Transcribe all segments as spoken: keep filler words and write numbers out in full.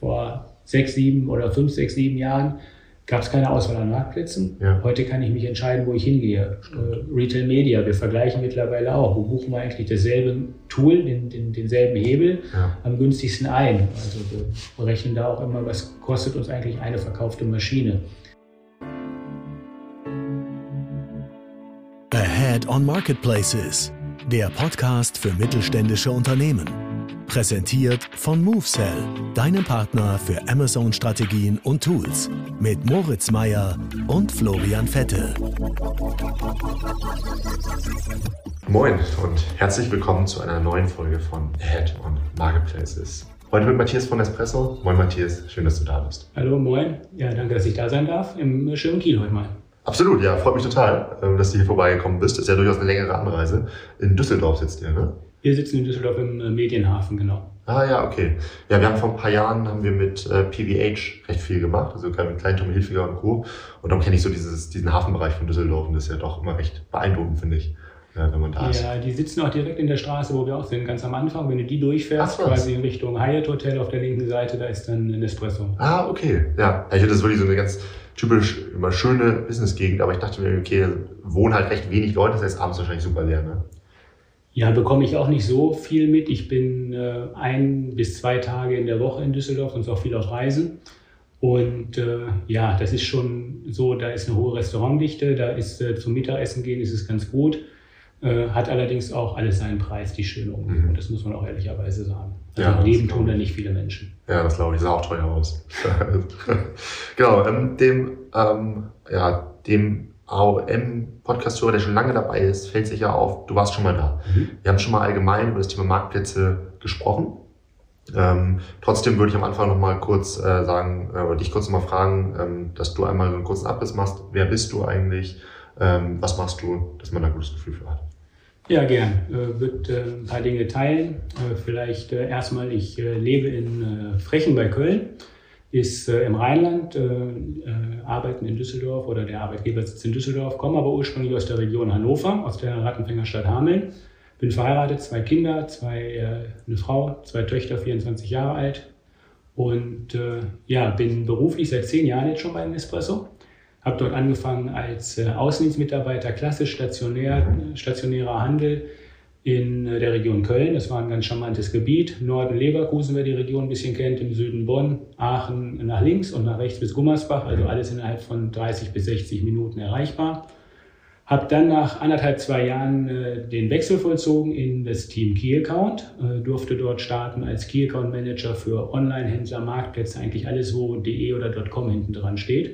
vor sechs, sieben oder fünf, sechs, sieben Jahren gab es keine Auswahl an Marktplätzen. Ja. Heute kann ich mich entscheiden, wo ich hingehe. Äh, Retail Media, wir vergleichen mittlerweile auch. Wo buchen wir eigentlich dasselbe Tool, den, den, denselben Hebel ja. am günstigsten ein? Also wir berechnen da auch immer, was kostet uns eigentlich eine verkaufte Maschine. Ahead on Marketplaces, der Podcast für mittelständische Unternehmen. Präsentiert von MoveSell, deinem Partner für Amazon-Strategien und Tools. Mit Moritz Meyer und Florian Vettel. Moin und herzlich willkommen zu einer neuen Folge von Ahead on Marketplaces. Heute mit Matthias von Nespresso. Moin Matthias, schön, dass du da bist. Hallo, moin. Ja, danke, dass ich da sein darf. Im schönen Kiel heute mal. Absolut, ja, freut mich total, dass du hier vorbeigekommen bist. Das ist ja durchaus eine längere Anreise. In Düsseldorf sitzt ihr, ne? Wir sitzen in Düsseldorf im Medienhafen, genau. Ah ja, okay. Ja, wir haben vor ein paar Jahren haben wir mit äh, P V H recht viel gemacht, also mit Klein Tommy Hilfiger und Co. Und dann kenne ich so dieses, diesen Hafenbereich von Düsseldorf und das ist ja doch immer recht beeindruckend, finde ich, ja, wenn man da ja, ist. Ja, die sitzen auch direkt in der Straße, wo wir auch sind, ganz am Anfang. Wenn du die durchfährst, Ach, quasi in Richtung Hyatt Hotel auf der linken Seite, da ist dann ein Nespresso. Ah, okay. Ja, ich finde das ist wirklich so eine ganz typisch immer schöne Business-Gegend, aber ich dachte mir, okay, wohnen halt recht wenig Leute, das heißt abends wahrscheinlich super leer, ne? Ja, bekomme ich auch nicht so viel mit. Ich bin äh, ein bis zwei Tage in der Woche in Düsseldorf, sonst auch viel auf Reisen. Und äh, ja, das ist schon so, da ist eine hohe Restaurantdichte, da ist äh, zum Mittagessen gehen, ist es ganz gut. Äh, hat allerdings auch alles seinen Preis, die schöne Umgebung. Mhm. Das muss man auch ehrlicherweise sagen. Also ja, leben tun da nicht viele Menschen. Ja, das glaube ich, sah auch teuer aus. Genau, ähm, dem, ähm, ja, dem A O M-Podcast-Hörer, der schon lange dabei ist, fällt sich ja auf, du warst schon mal da. Mhm. Wir haben schon mal allgemein über das Thema Marktplätze gesprochen. Ähm, trotzdem würde ich am Anfang noch mal kurz äh, sagen, äh, oder dich kurz noch mal fragen, ähm, dass du einmal so einen kurzen Abriss machst. Wer bist du eigentlich? Ähm, was machst du, dass man da ein gutes Gefühl für hat? Ja, gern. Äh, würde äh, ein paar Dinge teilen. Äh, vielleicht äh, erstmal, ich äh, lebe in äh, Frechen bei Köln. Ist äh, im Rheinland, äh, äh, arbeiten in Düsseldorf oder der Arbeitgeber sitzt in Düsseldorf, komme aber ursprünglich aus der Region Hannover, aus der Rattenfängerstadt Hameln. Bin verheiratet, zwei Kinder, zwei, äh, eine Frau, zwei Töchter, vierundzwanzig Jahre alt. Und äh, ja, bin beruflich seit zehn Jahren jetzt schon bei Nespresso. Habe dort angefangen als äh, Außendienstmitarbeiter, klassisch stationär, stationärer Handel in der Region Köln. Das war ein ganz charmantes Gebiet. Norden Leverkusen, wer die Region ein bisschen kennt, im Süden Bonn, Aachen nach links und nach rechts bis Gummersbach, also alles innerhalb von dreißig bis sechzig Minuten erreichbar. Habe dann nach anderthalb, zwei Jahren äh, den Wechsel vollzogen in das Team Key Account, äh, durfte dort starten als Key Account Manager für Online-Händler, Marktplätze, eigentlich alles, wo .de oder .com hinten dran steht.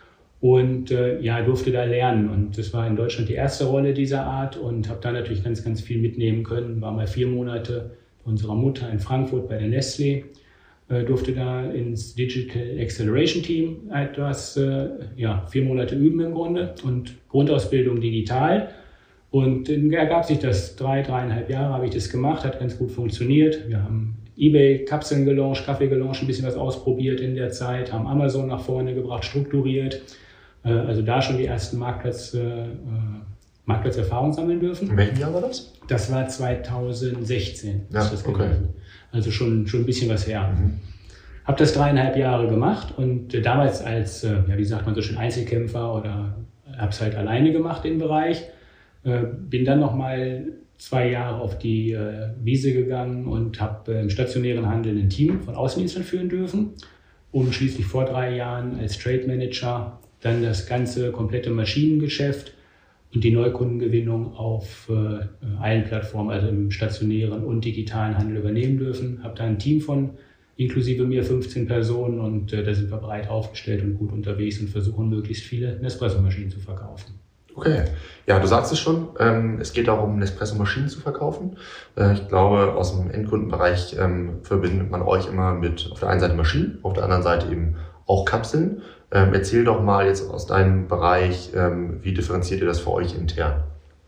Und äh, ja, durfte da lernen und das war in Deutschland die erste Rolle dieser Art und habe da natürlich ganz, ganz viel mitnehmen können. War mal vier Monate bei unserer Mutter in Frankfurt bei der Nestlé, äh, durfte da ins Digital Acceleration Team etwas, äh, ja, vier Monate üben im Grunde und Grundausbildung digital. Und dann ergab sich das, drei, dreieinhalb Jahre habe ich das gemacht, hat ganz gut funktioniert. Wir haben eBay-Kapseln gelauncht, Kaffee gelauncht, ein bisschen was ausprobiert in der Zeit, haben Amazon nach vorne gebracht, strukturiert. Also da schon die ersten Marktplatz, äh, Marktplatzerfahrungen sammeln dürfen. In welchem Jahr war das? Das war zweitausendsechzehn. Ja, ist das okay. gewesen. Also schon, schon ein bisschen was her. Mhm. Habe das dreieinhalb Jahre gemacht und äh, damals als, äh, ja, wie sagt man so schön, Einzelkämpfer oder habe es halt alleine gemacht im Bereich. Äh, bin dann nochmal zwei Jahre auf die äh, Wiese gegangen und habe äh, im stationären Handel ein Team von Außendienstlern führen dürfen, um schließlich vor drei Jahren als Trade Manager dann das ganze komplette Maschinengeschäft und die Neukundengewinnung auf äh, allen Plattformen, also im stationären und digitalen Handel übernehmen dürfen. Habe da ein Team von inklusive mir fünfzehn Personen und äh, da sind wir breit aufgestellt und gut unterwegs und versuchen möglichst viele Nespresso-Maschinen zu verkaufen. Okay, ja, du sagst es schon, ähm, es geht darum, Nespresso-Maschinen zu verkaufen. Äh, ich glaube, aus dem Endkundenbereich ähm, verbindet man euch immer mit auf der einen Seite Maschinen, auf der anderen Seite eben auch Kapseln. Ähm, erzähl doch mal jetzt aus deinem Bereich, ähm, wie differenziert ihr das für euch intern?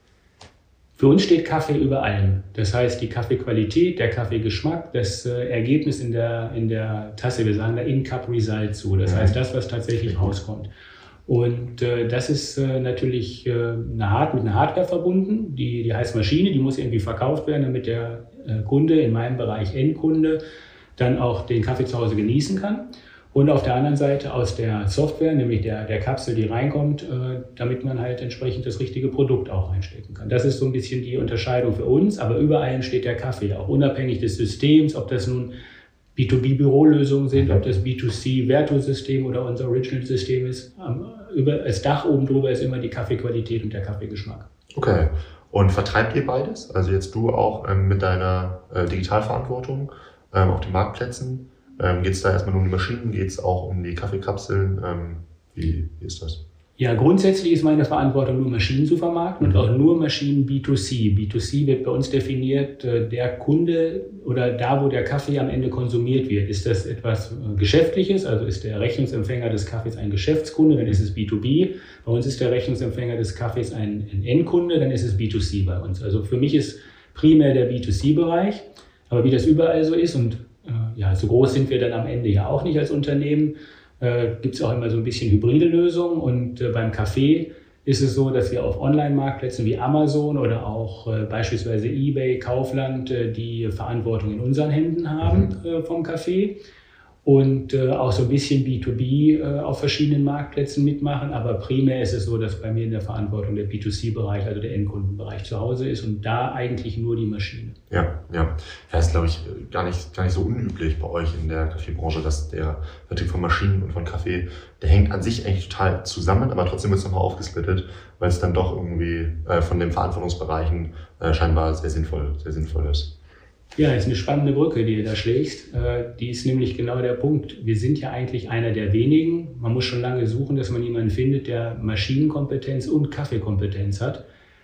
Für uns steht Kaffee über allem. Das heißt, die Kaffeequalität, der Kaffeegeschmack, das äh, Ergebnis in der, in der Tasse, wir sagen da In-Cup-Result zu. Das mhm. heißt, das, was tatsächlich rauskommt. Und äh, das ist äh, natürlich äh, eine Hard, mit einer Hardware verbunden. Die, die heißt Maschine, die muss irgendwie verkauft werden, damit der äh, Kunde, in meinem Bereich Endkunde, dann auch den Kaffee zu Hause genießen kann. Und auf der anderen Seite aus der Software, nämlich der, der Kapsel, die reinkommt, äh, damit man halt entsprechend das richtige Produkt auch reinstecken kann. Das ist so ein bisschen die Unterscheidung für uns, aber über allem steht der Kaffee, auch unabhängig des Systems, ob das nun B zwei B Bürolösungen sind, ob das B zwei C Vertu-System oder unser Original-System ist. Über das Dach oben drüber ist immer die Kaffeequalität und der Kaffeegeschmack. Okay. Und vertreibt ihr beides? Also jetzt du auch ähm, mit deiner äh, Digitalverantwortung ähm, auf den Marktplätzen? Ähm, geht es da erstmal nur um die Maschinen? Geht es auch um die Kaffeekapseln? Ähm, wie, wie ist das? Ja, grundsätzlich ist meine Verantwortung, nur Maschinen zu vermarkten und auch nur Maschinen B zwei C. B zwei C wird bei uns definiert, der Kunde oder da, wo der Kaffee am Ende konsumiert wird. Ist das etwas Geschäftliches, also ist der Rechnungsempfänger des Kaffees ein Geschäftskunde, dann ist es B zwei B. Bei uns ist der Rechnungsempfänger des Kaffees ein, ein Endkunde, dann ist es B zwei C bei uns. Also für mich ist primär der B zwei C-Bereich, aber wie das überall so ist und äh, ja, so groß sind wir dann am Ende ja auch nicht als Unternehmen, Äh, gibt es auch immer so ein bisschen hybride Lösungen und äh, beim Kaffee ist es so, dass wir auf Online-Marktplätzen wie Amazon oder auch äh, beispielsweise eBay, Kaufland äh, die Verantwortung in unseren Händen haben äh, vom Kaffee und äh, auch so ein bisschen B zwei B äh, auf verschiedenen Marktplätzen mitmachen, aber primär ist es so, dass bei mir in der Verantwortung der B zwei C-Bereich, also der Endkundenbereich zu Hause ist und da eigentlich nur die Maschine. Ja, ja. Das ist, glaube ich, gar nicht, gar nicht so unüblich bei euch in der Kaffeebranche, dass der Vertrieb von Maschinen und von Kaffee, der hängt an sich eigentlich total zusammen, aber trotzdem wird es nochmal aufgesplittet, weil es dann doch irgendwie äh, von den Verantwortungsbereichen äh, scheinbar sehr sinnvoll, sehr sinnvoll ist. Ja, ist eine spannende Brücke, die du da schlägst. Die ist nämlich genau der Punkt. Wir sind ja eigentlich einer der wenigen. Man muss schon lange suchen, dass man jemanden findet, der Maschinenkompetenz und Kaffeekompetenz hat.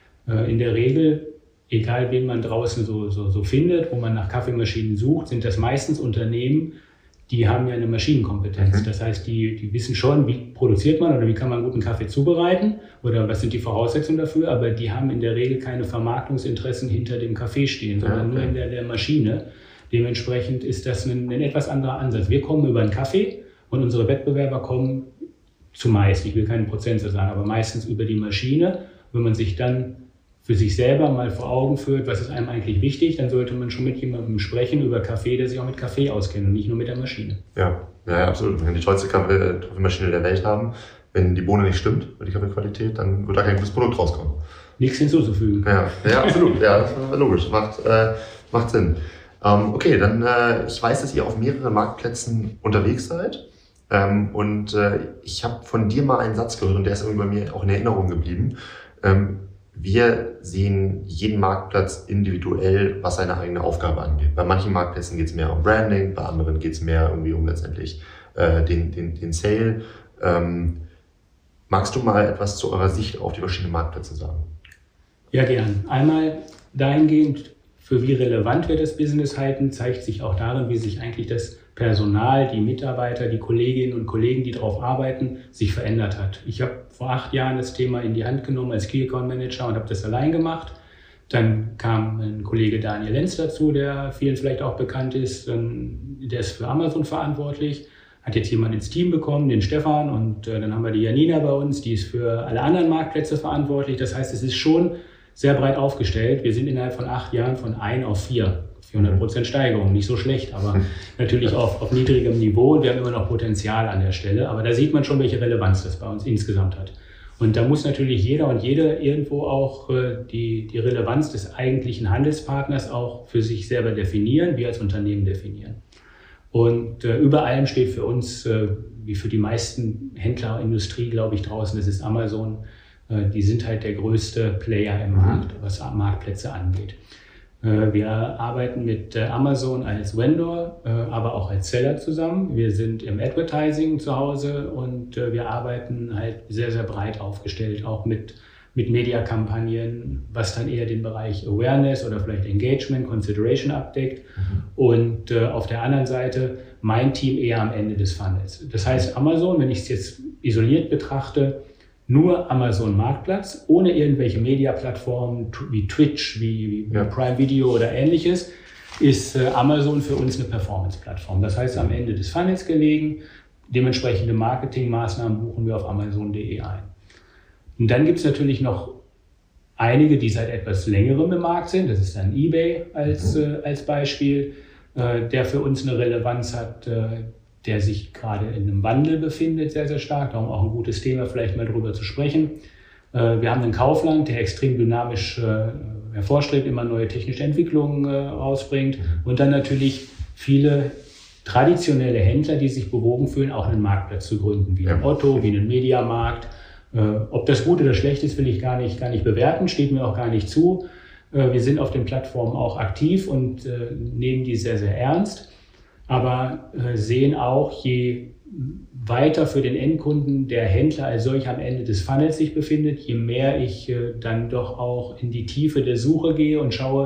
In der Regel, egal wen man draußen so, so, so findet, wo man nach Kaffeemaschinen sucht, sind das meistens Unternehmen, die haben ja eine Maschinenkompetenz. Mhm. Das heißt, die, die wissen schon, wie produziert man oder wie kann man guten Kaffee zubereiten oder was sind die Voraussetzungen dafür, aber die haben in der Regel keine Vermarktungsinteressen hinter dem Kaffee stehen, sondern ja, okay. nur in der, der Maschine. Dementsprechend ist das ein, ein etwas anderer Ansatz. Wir kommen über den Kaffee und unsere Wettbewerber kommen zumeist, ich will keinen Prozentsatz sagen, aber meistens über die Maschine. Wenn man sich dann für sich selber mal vor Augen führt, was ist einem eigentlich wichtig, dann sollte man schon mit jemandem sprechen über Kaffee, der sich auch mit Kaffee auskennt und nicht nur mit der Maschine. Ja, ja, absolut. Wenn wir die tollste Kaffeemaschine der Welt haben, wenn die Bohne nicht stimmt, die Kaffeequalität, dann wird da kein gutes Produkt rauskommen. Nichts hinzuzufügen. Ja, ja, absolut. Ja, das ist logisch. Macht, äh, macht Sinn. Ähm, okay, dann, äh, ich weiß, dass ihr auf mehreren Marktplätzen unterwegs seid. Ähm, und äh, ich habe von dir mal einen Satz gehört und der ist irgendwie bei mir auch in Erinnerung geblieben. Ähm, Wir sehen jeden Marktplatz individuell, was seine eigene Aufgabe angeht. Bei manchen Marktplätzen geht es mehr um Branding, bei anderen geht es mehr irgendwie um letztendlich äh, den, den, den Sale. Ähm, magst du mal etwas zu eurer Sicht auf die verschiedenen Marktplätze sagen? Ja, gern. Einmal dahingehend, für wie relevant wir das Business halten, zeigt sich auch darin, wie sich eigentlich das Personal, die Mitarbeiter, die Kolleginnen und Kollegen, die darauf arbeiten, sich verändert hat. Ich habe vor acht Jahren das Thema in die Hand genommen als Key Account Manager und habe das allein gemacht. Dann kam ein Kollege Daniel Lenz dazu, der vielen vielleicht auch bekannt ist. Der ist für Amazon verantwortlich, hat jetzt jemanden ins Team bekommen, den Stefan. Und dann haben wir die Janina bei uns, die ist für alle anderen Marktplätze verantwortlich. Das heißt, es ist schon sehr breit aufgestellt. Wir sind innerhalb von acht Jahren von ein auf vier. vierhundert Prozent Steigerung, nicht so schlecht, aber natürlich auf, auf niedrigem Niveau und wir haben immer noch Potenzial an der Stelle. Aber da sieht man schon, welche Relevanz das bei uns insgesamt hat. Und da muss natürlich jeder und jede irgendwo auch äh, die, die Relevanz des eigentlichen Handelspartners auch für sich selber definieren, wir als Unternehmen definieren. Und äh, über allem steht für uns, äh, wie für die meisten Händler und Industrie, glaube ich, draußen, das ist Amazon. Äh, die sind halt der größte Player im Markt, was Marktplätze angeht. Wir arbeiten mit Amazon als Vendor, aber auch als Seller zusammen. Wir sind im Advertising zu Hause und wir arbeiten halt sehr, sehr breit aufgestellt, auch mit, mit Mediakampagnen, was dann eher den Bereich Awareness oder vielleicht Engagement, Consideration abdeckt. Mhm. Und auf der anderen Seite mein Team eher am Ende des Funnels. Das heißt, Amazon, wenn ich es jetzt isoliert betrachte, nur Amazon Marktplatz, ohne irgendwelche Media-Plattformen wie Twitch, wie, wie ja. Prime Video oder ähnliches, ist äh, Amazon für uns eine Performance-Plattform. Das heißt, am Ende des Funnels gelegen, dementsprechende Marketingmaßnahmen buchen wir auf amazon punkt de ein. Und dann gibt es natürlich noch einige, die seit etwas längerem im Markt sind. Das ist dann eBay als, mhm. äh, als Beispiel. äh, der für uns eine Relevanz hat, äh, der sich gerade in einem Wandel befindet, sehr, sehr stark. Darum auch ein gutes Thema, vielleicht mal drüber zu sprechen. Äh, wir haben einen Kaufland, der extrem dynamisch äh, hervorstrebt, immer neue technische Entwicklungen äh, rausbringt. Und dann natürlich viele traditionelle Händler, die sich bewogen fühlen, auch einen Marktplatz zu gründen, wie ein Otto, wie einen Mediamarkt. Äh, ob das gut oder schlecht ist, will ich gar nicht, gar nicht bewerten, steht mir auch gar nicht zu. Äh, wir sind auf den Plattformen auch aktiv und äh, nehmen die sehr, sehr ernst, aber äh, sehen auch, je weiter für den Endkunden der Händler als solch am Ende des Funnels sich befindet, je mehr ich äh, dann doch auch in die Tiefe der Suche gehe und schaue,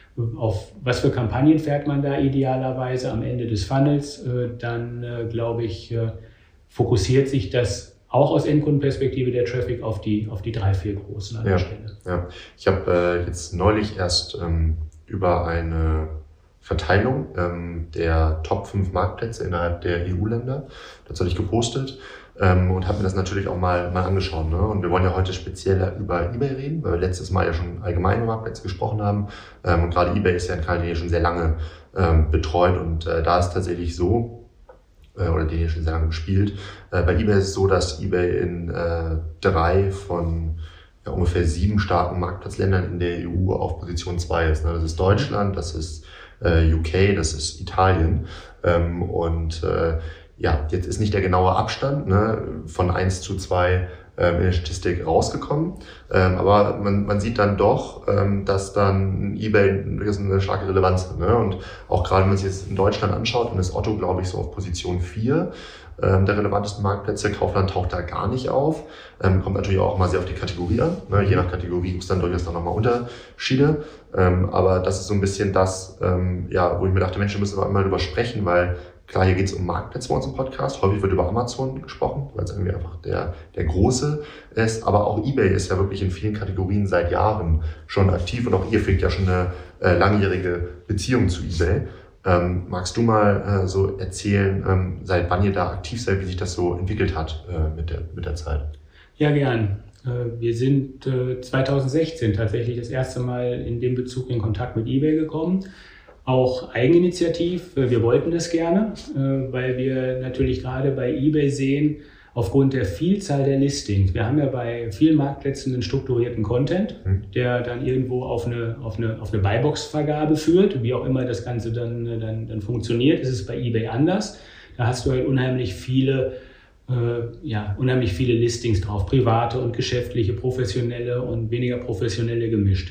auf was für Kampagnen fährt man da idealerweise am Ende des Funnels, äh, dann äh, glaube ich, äh, fokussiert sich das auch aus Endkundenperspektive der Traffic auf die, auf die drei, vier großen an der ja, Stelle. Ja. Ich habe äh, jetzt neulich erst ähm, über eine Verteilung ähm, der Top fünf Marktplätze innerhalb der E U-Länder, dazu habe ich gepostet ähm, und habe mir das natürlich auch mal, mal angeschaut. Ne? Und wir wollen ja heute speziell über eBay reden, weil wir letztes Mal ja schon allgemein über Marktplätze gesprochen haben. Ähm, und gerade eBay ist ja ein Kanal, den ihr schon sehr lange ähm, betreut. Und äh, da ist tatsächlich so, äh, oder den ihr schon sehr lange bespielt, äh, bei eBay ist es so, dass eBay in äh, drei von ja, ungefähr sieben starken Marktplatzländern in der E U auf Position zwei ist. Ne? Das ist Deutschland, das ist äh, U K, das ist Italien. Ähm, und äh, ja, jetzt ist nicht der genaue Abstand ne, von eins zu zwei ähm, in der Statistik rausgekommen. Ähm, aber man, man sieht dann doch, ähm, dass dann eBay eine starke Relevanz hat. Ne? Und auch gerade, wenn man sich jetzt in Deutschland anschaut, dann ist Otto, glaube ich, so auf Position vier ähm, der relevantesten Marktplätze. Kaufland taucht da gar nicht auf. Ähm, kommt natürlich auch mal sehr auf die Kategorie an. Ne? Je nach Kategorie gibt es dann durchaus noch mal Unterschiede. Ähm, aber das ist so ein bisschen das, ähm, ja, wo ich mir dachte, Mensch, wir müssen mal drüber sprechen, weil klar, hier geht es um Marktplätze bei uns im Podcast. Häufig wird über Amazon gesprochen, weil es irgendwie einfach der, der große ist. Aber auch eBay ist ja wirklich in vielen Kategorien seit Jahren schon aktiv. Und auch ihr pflegt ja schon eine äh, langjährige Beziehung zu eBay. Ähm, magst du mal äh, so erzählen, ähm, seit wann ihr da aktiv seid, wie sich das so entwickelt hat äh, mit der, mit der Zeit? Ja, gern. Äh, wir sind äh, zwanzig sechzehn tatsächlich das erste Mal in dem Bezug in Kontakt mit eBay gekommen. Auch eigeninitiativ, wir wollten das gerne, weil wir natürlich gerade bei eBay sehen, aufgrund der Vielzahl der Listings, wir haben ja bei vielen Marktplätzen einen strukturierten Content, der dann irgendwo auf eine, auf eine, auf eine Buybox-Vergabe führt, wie auch immer das Ganze dann, dann, dann funktioniert, ist es bei eBay anders. Da hast du halt unheimlich viele, äh, ja, unheimlich viele Listings drauf, private und geschäftliche, professionelle und weniger professionelle gemischt.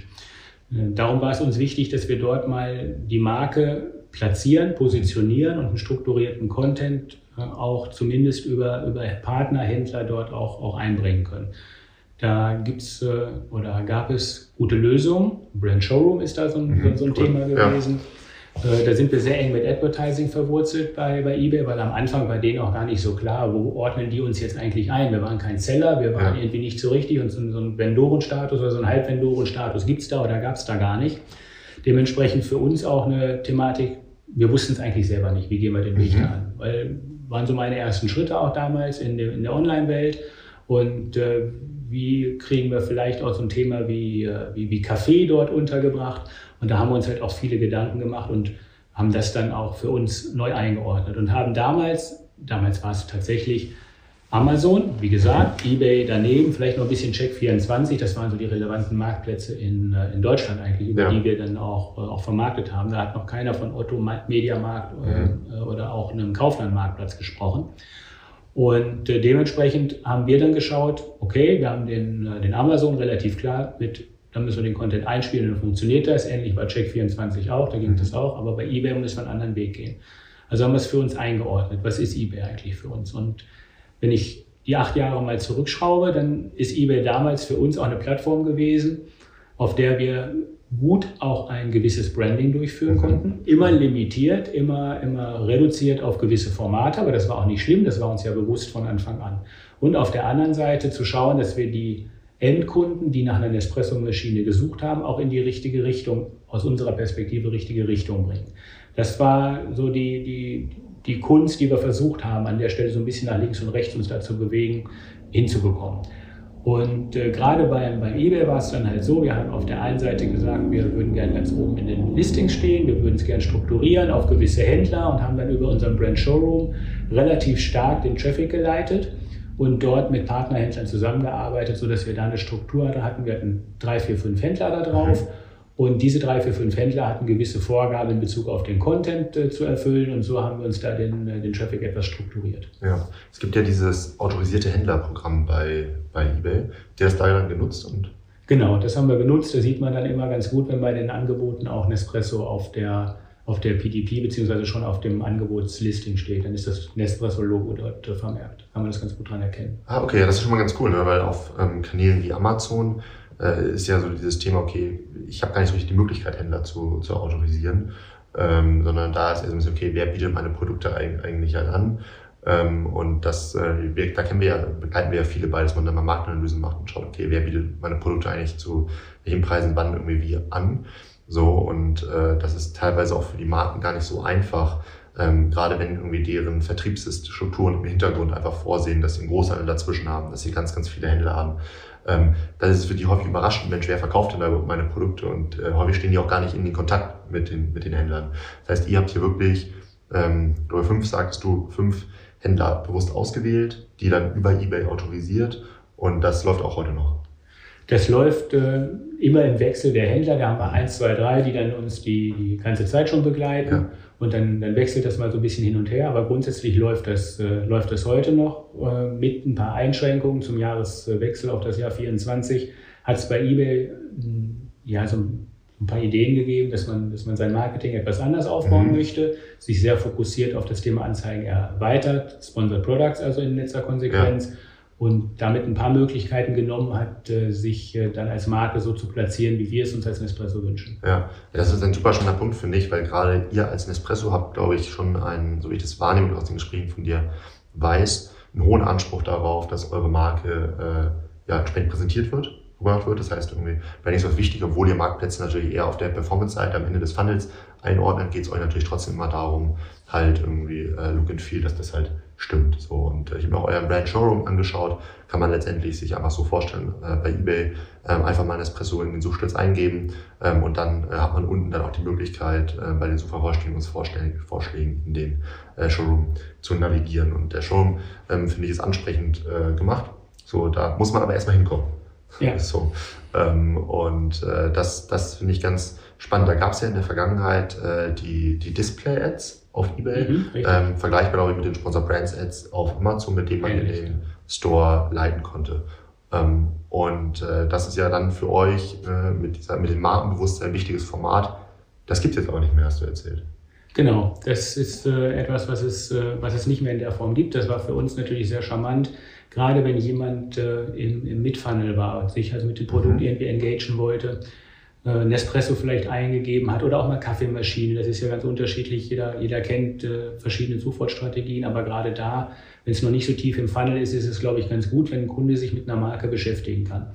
Darum war es uns wichtig, dass wir dort mal die Marke platzieren, positionieren und einen strukturierten Content auch zumindest über, über Partner, Händler dort auch, auch einbringen können. Da gibt's oder gab es gute Lösungen. Brand Showroom ist da so ein, mhm, so ein cool. Thema gewesen. Ja. Da sind wir sehr eng mit Advertising verwurzelt bei, bei eBay, weil am Anfang war denen auch gar nicht so klar, wo ordnen die uns jetzt eigentlich ein. Wir waren kein Seller, wir waren ja. irgendwie nicht so richtig und so, so einen Vendorenstatus oder so einen Halbvendorenstatus gibt es da oder gab es da gar nicht. Dementsprechend für uns auch eine Thematik, wir wussten es eigentlich selber nicht, wie gehen wir den Weg mhm. an. Weil waren so meine ersten Schritte auch damals in der, in der Online-Welt und äh, wie kriegen wir vielleicht auch so ein Thema wie, wie, wie Kaffee dort untergebracht. Und da haben wir uns halt auch viele Gedanken gemacht und haben das dann auch für uns neu eingeordnet und haben damals, damals war es tatsächlich Amazon, wie gesagt, eBay daneben, vielleicht noch ein bisschen Check vierundzwanzig, das waren so die relevanten Marktplätze in, in Deutschland eigentlich, über ja. die wir dann auch, auch vermarktet haben. Da hat noch keiner von Otto, Mediamarkt mhm. äh, oder auch einem Kaufland-Marktplatz gesprochen. Und äh, dementsprechend haben wir dann geschaut, okay, wir haben den, äh, den Amazon relativ klar mit, dann müssen wir den Content einspielen und dann funktioniert das. Ähnlich bei Check vierundzwanzig auch, da ging mhm. das auch, aber bei eBay müssen wir einen anderen Weg gehen. Also haben wir es für uns eingeordnet. Was ist eBay eigentlich für uns? Und wenn ich die acht Jahre mal zurückschraube, dann ist eBay damals für uns auch eine Plattform gewesen, auf der wir gut auch ein gewisses Branding durchführen konnten. Immer limitiert, immer, immer reduziert auf gewisse Formate, aber das war auch nicht schlimm, das war uns ja bewusst von Anfang an. Und auf der anderen Seite zu schauen, dass wir die Endkunden, die nach einer Nespresso-Maschine gesucht haben, auch in die richtige Richtung, aus unserer Perspektive richtige Richtung bringen. Das war so die, die, die Kunst, die wir versucht haben, an der Stelle so ein bisschen nach links und rechts uns dazu bewegen, hinzubekommen. Und äh, gerade bei, bei eBay war es dann halt so, wir haben auf der einen Seite gesagt, wir würden gerne ganz oben in den Listings stehen, wir würden es gerne strukturieren auf gewisse Händler und haben dann über unseren Brand Showroom relativ stark den Traffic geleitet und dort mit Partnerhändlern zusammengearbeitet, sodass wir da eine Struktur hatten. Wir hatten drei, vier, fünf Händler da drauf. Mhm. Und diese drei, vier, fünf Händler hatten gewisse Vorgaben in Bezug auf den Content äh, zu erfüllen und so haben wir uns da den, äh, den Traffic etwas strukturiert. Ja, es gibt ja dieses autorisierte Händlerprogramm bei, bei eBay. Der ist da dann genutzt und? Genau, das haben wir genutzt. Da sieht man dann immer ganz gut, wenn bei den Angeboten auch Nespresso auf der, auf der P D P beziehungsweise schon auf dem Angebotslisting steht. Dann ist das Nespresso-Logo dort äh, vermerkt. Kann man das ganz gut dran erkennen. Ah, okay, das ist schon mal ganz cool, ne? Weil auf ähm, Kanälen wie Amazon äh, ist ja so dieses Thema, okay, ich habe gar nicht so richtig die Möglichkeit, Händler zu, zu autorisieren, ähm, sondern da ist erstmal so, okay, wer bietet meine Produkte eigentlich halt an? Ähm, und das, äh, wir, da kennen wir ja, begleiten wir ja viele bei, dass man dann mal Marktanalysen macht und schaut, okay, wer bietet meine Produkte eigentlich zu welchen Preisen wann irgendwie wie an? So, und äh, das ist teilweise auch für die Marken gar nicht so einfach, ähm, gerade wenn irgendwie deren Vertriebsstrukturen im Hintergrund einfach vorsehen, dass sie einen Großhandel dazwischen haben, dass sie ganz, ganz viele Händler haben. Ähm, das ist für die häufig überraschend, Mensch, wer verkauft denn da überhaupt meine Produkte? Und äh, häufig stehen die auch gar nicht in den Kontakt mit den, mit den Händlern. Das heißt, ihr habt hier wirklich, ähm, oder fünf, sagst du, fünf Händler bewusst ausgewählt, die dann über eBay autorisiert und das läuft auch heute noch. Das läuft äh, immer im Wechsel der Händler. Da haben wir eins, zwei, drei, die dann uns die, die ganze Zeit schon begleiten. Ja. Und dann, dann wechselt das mal so ein bisschen hin und her. Aber grundsätzlich läuft das, äh, läuft das heute noch äh, mit ein paar Einschränkungen zum Jahreswechsel auf das Jahr vierundzwanzig. Hat es bei eBay äh, ja, so ein paar Ideen gegeben, dass man, dass man sein Marketing etwas anders aufbauen mhm. möchte, sich sehr fokussiert auf das Thema Anzeigen erweitert, Sponsored Products also in letzter Konsequenz. Ja. Und damit ein paar Möglichkeiten genommen hat, sich dann als Marke so zu platzieren, wie wir es uns als Nespresso wünschen. Ja, das ist ein super spannender Punkt, finde ich, weil gerade ihr als Nespresso habt, glaube ich, schon einen, so wie ich das wahrnehme aus den Gesprächen von dir weiß, einen hohen Anspruch darauf, dass eure Marke äh, ja, entsprechend präsentiert wird, gemacht wird. Das heißt, irgendwie, wenn nicht so wichtig, obwohl ihr Marktplätze natürlich eher auf der Performance-Seite am Ende des Funnels einordnet, geht es euch natürlich trotzdem immer darum, halt irgendwie äh, Look and Feel, dass das halt stimmt. So, und äh, ich habe mir auch euren Brand Showroom angeschaut, kann man letztendlich sich einfach so vorstellen, äh, bei eBay ähm, einfach mal ein Espresso in den Suchschlitz eingeben ähm, und dann äh, hat man unten dann auch die Möglichkeit, äh, bei den Suchvervollständigungsvorschlägen in den äh, Showroom zu navigieren. Und der Showroom, ähm, finde ich, ist ansprechend äh, gemacht. So, da muss man aber erstmal hinkommen. Ja. So, ähm, und äh, das, das finde ich ganz spannend. Da gab es ja in der Vergangenheit äh, die, die Display-Ads auf eBay, mhm, ähm, vergleichbar glaube ich mit den Sponsor Brands Ads auf Amazon, mit denen man ja, in den Store leiten konnte. Ähm, und äh, das ist ja dann für euch äh, mit, dieser, mit dem Markenbewusstsein ein wichtiges Format. Das gibt es jetzt aber nicht mehr, hast du erzählt. Genau, das ist äh, etwas, was es, äh, was es nicht mehr in der Form gibt. Das war für uns natürlich sehr charmant, gerade wenn jemand äh, im, im Mid-Funnel war und sich also mit dem Produkt mhm. irgendwie engagieren wollte. Nespresso vielleicht eingegeben hat oder auch mal Kaffeemaschine. Das ist ja ganz unterschiedlich. Jeder, jeder kennt äh, verschiedene Suchwortstrategien, aber gerade da, wenn es noch nicht so tief im Funnel ist, ist es, glaube ich, ganz gut, wenn ein Kunde sich mit einer Marke beschäftigen kann.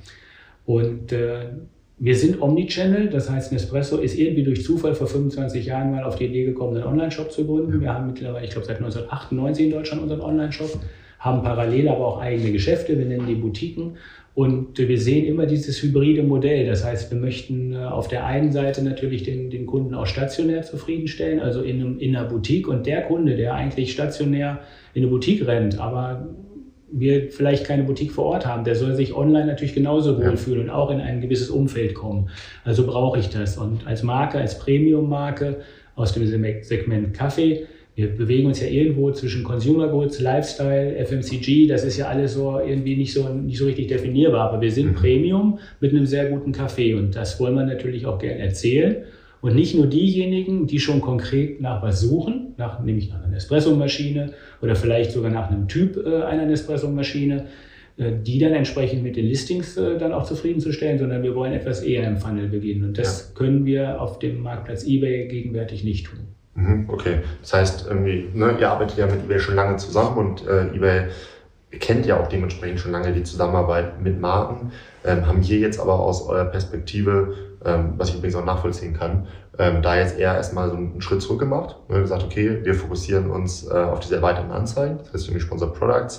Und äh, wir sind Omnichannel, das heißt, Nespresso ist irgendwie durch Zufall vor fünfundzwanzig Jahren mal auf die Idee gekommen, einen Online-Shop zu gründen. Wir haben mittlerweile, ich glaube, seit neunzehnhundertachtundneunzig in Deutschland unseren Online-Shop, haben parallel aber auch eigene Geschäfte, wir nennen die Boutiquen. Und wir sehen immer dieses hybride Modell. Das heißt, wir möchten auf der einen Seite natürlich den, den Kunden auch stationär zufriedenstellen, also in, einem, in einer Boutique. Und der Kunde, der eigentlich stationär in eine Boutique rennt, aber wir vielleicht keine Boutique vor Ort haben, der soll sich online natürlich genauso wohlfühlen und auch in ein gewisses Umfeld kommen. Also brauche ich das. Und als Marke, als Premium-Marke aus dem Segment Kaffee, wir bewegen uns ja irgendwo zwischen Consumer Goods, Lifestyle, F M C G. Das ist ja alles so irgendwie nicht so, nicht so richtig definierbar. Aber wir sind mhm. Premium mit einem sehr guten Kaffee. Und das wollen wir natürlich auch gerne erzählen. Und nicht nur diejenigen, die schon konkret nach was suchen, nach, nämlich nach einer Nespresso-Maschine oder vielleicht sogar nach einem Typ äh, einer Nespresso-Maschine, äh, die dann entsprechend mit den Listings äh, dann auch zufriedenzustellen, sondern wir wollen etwas eher im Funnel beginnen. Und das ja. können wir auf dem Marktplatz eBay gegenwärtig nicht tun. Okay, das heißt, irgendwie, ne, ihr arbeitet ja mit eBay schon lange zusammen und äh, eBay kennt ja auch dementsprechend schon lange die Zusammenarbeit mit Marken, ähm, haben hier jetzt aber aus eurer Perspektive, ähm, was ich übrigens auch nachvollziehen kann, ähm, da jetzt eher erstmal so einen Schritt zurück gemacht, ne, gesagt, okay, wir fokussieren uns äh, auf diese erweiterten Anzeigen, das heißt irgendwie Sponsored Products,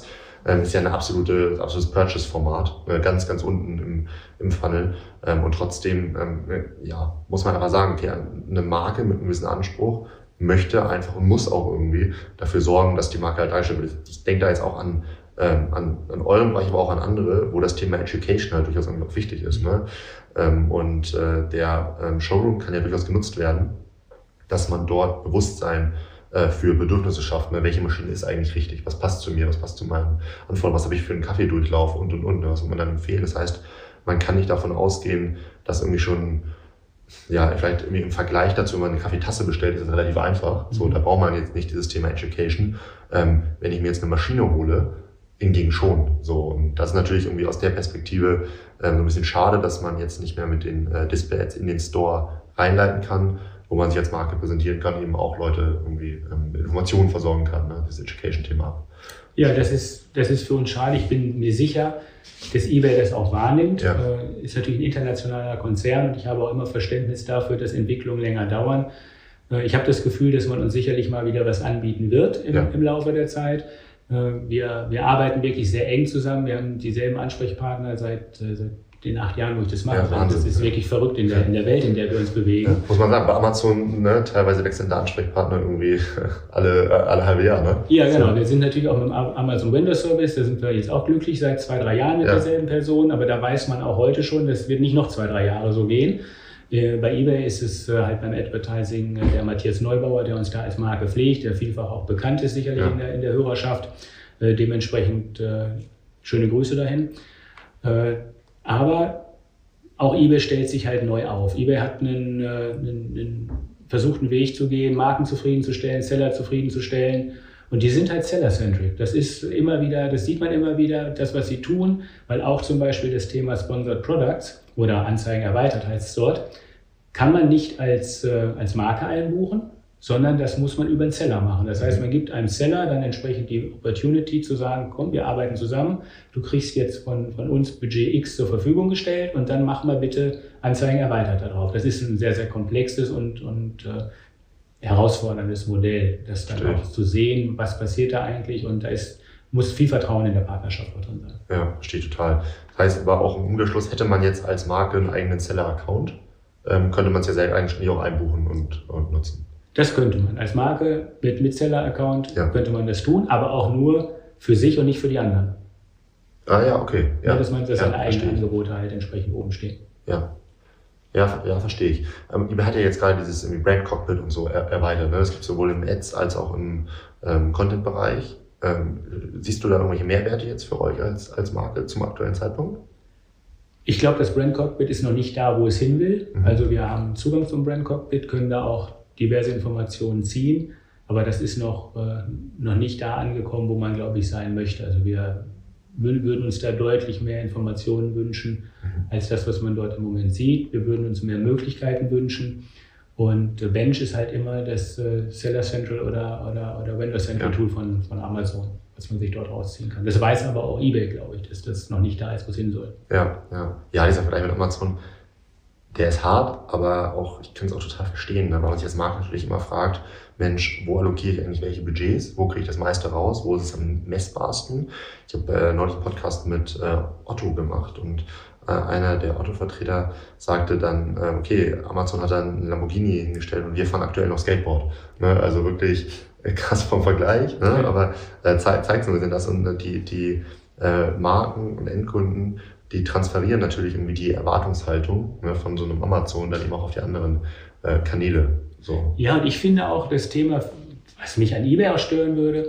ähm, ist ja ein absolute, absolutes Purchase-Format, äh, ganz, ganz unten im, im Funnel. Ähm, und trotzdem, ähm, ja, muss man aber sagen, okay, eine Marke mit einem gewissen Anspruch möchte einfach und muss auch irgendwie dafür sorgen, dass die Marke halt dargestellt wird. Ich denke da jetzt auch an, ähm, an, an euren Bereich, aber auch an andere, wo das Thema Education halt durchaus auch wichtig ist. Ne? Ähm, und äh, der ähm, Showroom kann ja durchaus genutzt werden, dass man dort Bewusstsein äh, für Bedürfnisse schafft. Ne? Welche Maschine ist eigentlich richtig? Was passt zu mir? Was passt zu meinen Anforderungen? Was habe ich für einen Kaffeedurchlauf? Und, und, und. Was soll man dann empfehlen? Das heißt, man kann nicht davon ausgehen, dass irgendwie schon, ja, vielleicht irgendwie im Vergleich dazu, wenn man eine Kaffeetasse bestellt, ist das relativ einfach. So, da braucht man jetzt nicht dieses Thema Education. Ähm, wenn ich mir jetzt eine Maschine hole, hingegen schon. So, und das ist natürlich irgendwie aus der Perspektive ähm, so ein bisschen schade, dass man jetzt nicht mehr mit den äh, Display-Ads in den Store reinleiten kann, wo man sich als Marke präsentieren kann, eben auch Leute irgendwie ähm, mit Informationen versorgen kann, ne? Das Education-Thema. Ja, das ist, das ist für uns schade. Ich bin mir sicher, dass eBay das auch wahrnimmt. Ja. Äh, ist natürlich ein internationaler Konzern und ich habe auch immer Verständnis dafür, dass Entwicklungen länger dauern. Äh, ich habe das Gefühl, dass man uns sicherlich mal wieder was anbieten wird im, ja. im Laufe der Zeit. Äh, wir, wir arbeiten wirklich sehr eng zusammen. Wir haben dieselben Ansprechpartner seit, äh, seit den acht Jahren, wo ich das mache. Ja, Wahnsinn. Das ist wirklich verrückt in der, in der Welt, in der wir uns bewegen. Ja, muss man sagen, bei Amazon, ne, teilweise wechseln da Ansprechpartner irgendwie alle, alle halbe Jahr. Ne? Ja, genau. So. Wir sind natürlich auch mit dem Amazon Windows Service, da sind wir jetzt auch glücklich seit zwei, drei Jahren mit ja. derselben Person, aber da weiß man auch heute schon, das wird nicht noch zwei, drei Jahre so gehen. Bei eBay ist es halt beim Advertising der Matthias Neubauer, der uns da als Marke pflegt, der vielfach auch bekannt ist sicherlich ja. in, der, in der Hörerschaft. Dementsprechend schöne Grüße dahin. Aber auch eBay stellt sich halt neu auf. eBay hat einen, äh, einen, einen versucht, einen Weg zu gehen, Marken zufriedenzustellen, Seller zufriedenzustellen. Und die sind halt Seller-centric. Das ist immer wieder, das sieht man immer wieder, das, was sie tun, weil auch zum Beispiel das Thema Sponsored Products oder Anzeigen erweitert heißt es dort, kann man nicht als, äh, als Marke einbuchen, sondern das muss man über einen Seller machen. Das heißt, man gibt einem Seller dann entsprechend die Opportunity zu sagen, komm, wir arbeiten zusammen, du kriegst jetzt von, von uns Budget X zur Verfügung gestellt und dann mach mal bitte Anzeigen erweitert darauf. Das ist ein sehr, sehr komplexes und, und äh, herausforderndes Modell, das dann Stimmt. auch zu sehen, was passiert da eigentlich, und da ist, muss viel Vertrauen in der Partnerschaft auch drin sein. Ja, verstehe total. Das heißt aber auch im Umkehrschluss, hätte man jetzt als Marke einen eigenen Seller-Account, ähm, könnte man es ja selbst eigentlich auch einbuchen und, und nutzen. Das könnte man. Als Marke mit, mit Seller-Account ja. könnte man das tun, aber auch nur für sich und nicht für die anderen. Ah ja, okay. Ja. Ja, dass man dass ja, seine eigenen Angebote halt entsprechend oben stehen. Ja. Ja, ja, verstehe ich. Ähm, eBay hat ja jetzt gerade dieses Brand Cockpit und so er, erweitert. Ne? Das gibt es sowohl im Ads als auch im ähm, Content-Bereich. Ähm, siehst du da irgendwelche Mehrwerte jetzt für euch als, als Marke zum aktuellen Zeitpunkt? Ich glaube, das Brand Cockpit ist noch nicht da, wo es hin will. Mhm. Also wir haben Zugang zum Brand Cockpit, können da auch diverse Informationen ziehen, aber das ist noch, äh, noch nicht da angekommen, wo man, glaube ich, sein möchte. Also wir würden uns da deutlich mehr Informationen wünschen, mhm. als das, was man dort im Moment sieht. Wir würden uns mehr Möglichkeiten wünschen. Und äh, Bench ist halt immer das äh, Seller Central oder, oder, oder Vendor Central ja. Tool von, von Amazon, was man sich dort rausziehen kann. Das weiß aber auch eBay, glaube ich, dass das noch nicht da ist, wo es hin soll. Ja, ja. Ja, dieser Vergleich mit Amazon, der ist hart, aber auch, ich kann es auch total verstehen, ne? Weil man sich als Markt natürlich immer fragt, Mensch, wo allokiere ich eigentlich welche Budgets? Wo kriege ich das meiste raus? Wo ist es am messbarsten? Ich habe äh, neulich einen Podcast mit äh, Otto gemacht und äh, einer der Otto-Vertreter sagte dann, äh, okay, Amazon hat dann einen Lamborghini hingestellt und wir fahren aktuell noch Skateboard. Ne? Also wirklich äh, krass vom Vergleich, ne? Ja. Aber äh, zeigt, zeigt so ein bisschen das, und äh, die, die äh, Marken und Endkunden, die transferieren natürlich irgendwie die Erwartungshaltung, ne, von so einem Amazon dann eben auch auf die anderen äh, Kanäle. So. Ja, und ich finde auch das Thema, was mich an eBay auch stören würde,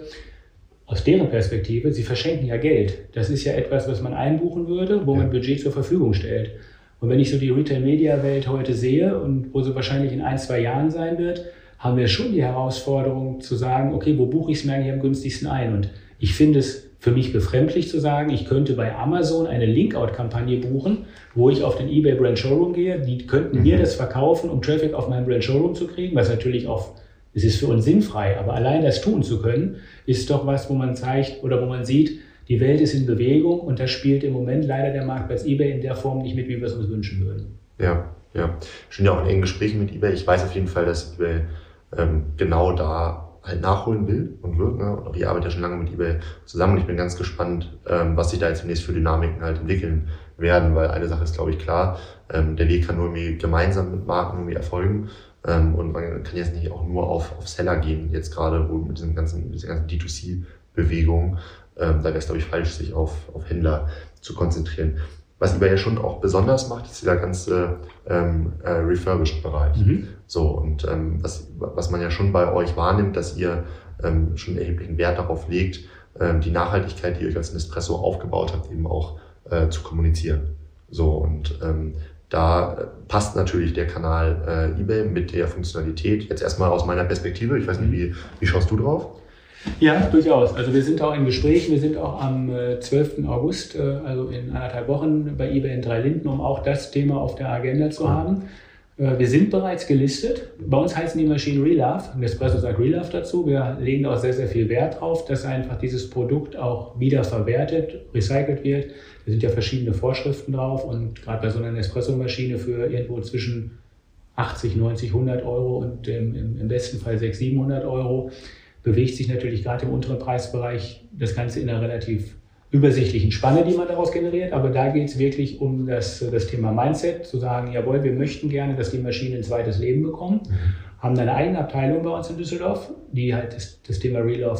aus deren Perspektive, sie verschenken ja Geld. Das ist ja etwas, was man einbuchen würde, wo ja. man Budget zur Verfügung stellt. Und wenn ich so die Retail-Media-Welt heute sehe und wo sie wahrscheinlich in ein, zwei Jahren sein wird, haben wir schon die Herausforderung zu sagen, okay, wo buche ich es mir eigentlich am günstigsten ein? Und ich finde es für mich befremdlich zu sagen, ich könnte bei Amazon eine Link-Out-Kampagne buchen, wo ich auf den eBay Brand Showroom gehe. Die könnten mhm. mir das verkaufen, um Traffic auf meinen Brand Showroom zu kriegen, was natürlich auch, es ist für uns sinnfrei, aber allein das tun zu können, ist doch was, wo man zeigt oder wo man sieht, die Welt ist in Bewegung, und da spielt im Moment leider der Marktplatz eBay in der Form nicht mit, wie wir es uns wünschen würden. Ja, ja. Ich bin ja auch in engen Gesprächen mit eBay. Ich weiß auf jeden Fall, dass eBay ähm, genau da halt nachholen will und wird. Ne? Und auch ihr arbeitet ja schon lange mit eBay zusammen und ich bin ganz gespannt, ähm, was sich da jetzt demnächst für Dynamiken halt entwickeln werden, weil eine Sache ist, glaube ich, klar, ähm, der Weg kann nur irgendwie gemeinsam mit Marken irgendwie erfolgen ähm, und man kann jetzt nicht auch nur auf, auf Seller gehen, jetzt gerade wo mit diesem ganzen, dieser ganzen D zwei C-Bewegung, ähm, da wäre es, glaube ich, falsch, sich auf, auf Händler zu konzentrieren. Was eBay ja schon auch besonders macht, ist dieser ganze ähm, äh, Refurbished-Bereich. Mhm. So, und ähm, was, was man ja schon bei euch wahrnimmt, dass ihr ähm, schon erheblichen Wert darauf legt, ähm, die Nachhaltigkeit, die ihr euch als Nespresso aufgebaut habt, eben auch äh, zu kommunizieren. So, und ähm, da passt natürlich der Kanal äh, eBay mit der Funktionalität. Jetzt erstmal aus meiner Perspektive, ich weiß nicht, wie, wie schaust du drauf? Ja, durchaus. Also wir sind auch in Gesprächen. Wir sind auch am äh, zwölften August, äh, also in anderthalb Wochen, bei eBay in Drei Linden, um auch das Thema auf der Agenda zu haben. Äh, wir sind bereits gelistet. Bei uns heißen die Maschinen Relove. Nespresso sagt Relove dazu. Wir legen auch sehr, sehr viel Wert drauf, dass einfach dieses Produkt auch wiederverwertet, recycelt wird. Da sind ja verschiedene Vorschriften drauf und gerade bei so einer Nespresso-Maschine für irgendwo zwischen achtzig, neunzig, hundert Euro und im, im, im besten Fall sechshundert, siebenhundert Euro bewegt sich natürlich gerade im unteren Preisbereich das Ganze in einer relativ übersichtlichen Spanne, die man daraus generiert. Aber da geht es wirklich um das, das Thema Mindset, zu sagen, jawohl, wir möchten gerne, dass die Maschinen ein zweites Leben bekommen. Mhm. Haben eine eigene Abteilung bei uns in Düsseldorf, die halt das, das Thema Relove